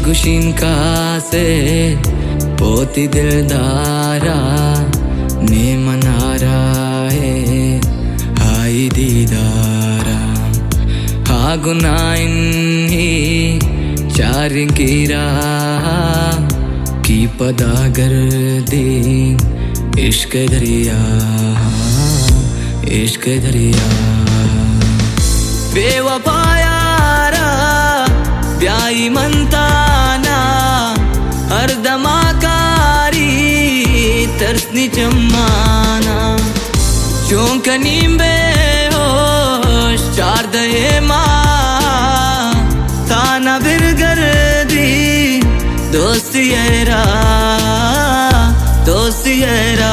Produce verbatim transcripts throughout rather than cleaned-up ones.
गुशीन कासे पोती दिलदारा ने मनारा है हाई दीदारा हा गुनाइन ही चारिं कीरा की पदागर दी इश्क दरिया इश्क दरिया बेवफा यारा ब्याई मनताना अर्धमाकारी तरसनी चम्माना चौंकनी बेहोश चार दये माँ ताना बिरगर दी दोस्ती येरा दोस्ती येरा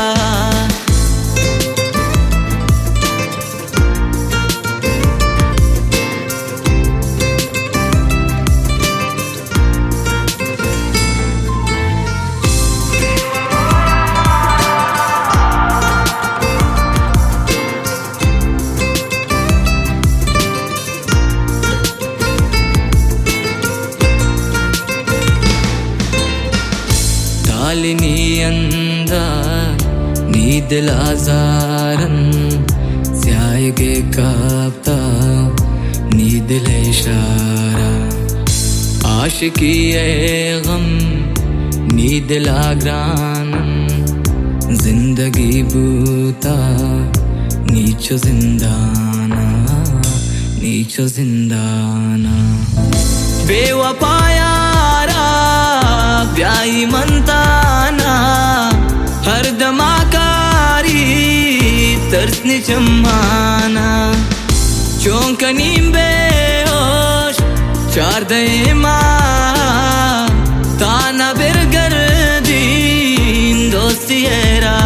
नी अंदर नी दिल आजारन स्यायगे कापता नी दिल इशारा आशिकी ए गम नी दिल आग्रान जिंदगी बूता नीचो जिंदाना नीचो जिंदाना बेवफा यारा ब्याई मनताना हर दमाकारी तरसनी चम्माना चौंकनी बेहोश चार दये माँ ताना बिरगर दीन दोस्ती येरा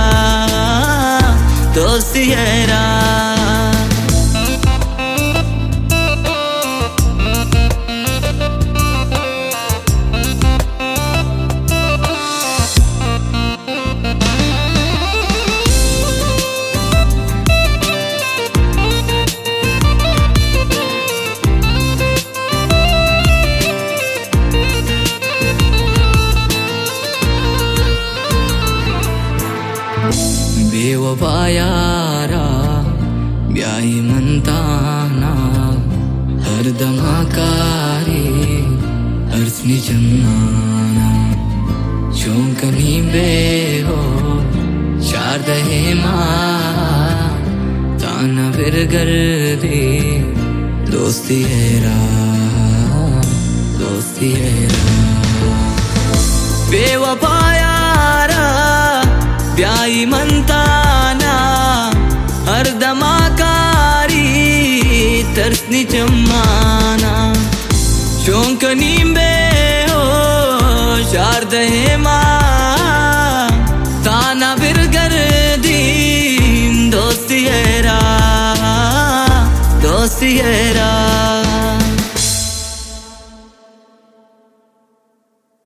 दोस्ती येरा बेवफा यारा ब्याई मनताना हर दमाकारी अर्सनी जन्नाना चौंकनी बेहो चार दहे माँ ताना बिरगर दे दोस्ती येरा दोस्ती येरा बेवफा यारा ब्याई मनताना हर दमाकारी तरसनी चम्माना चौंकनी बेहोश चार दहे माँ ताना बिरगर दीन दोस्ती येरा दोस्ती येरा।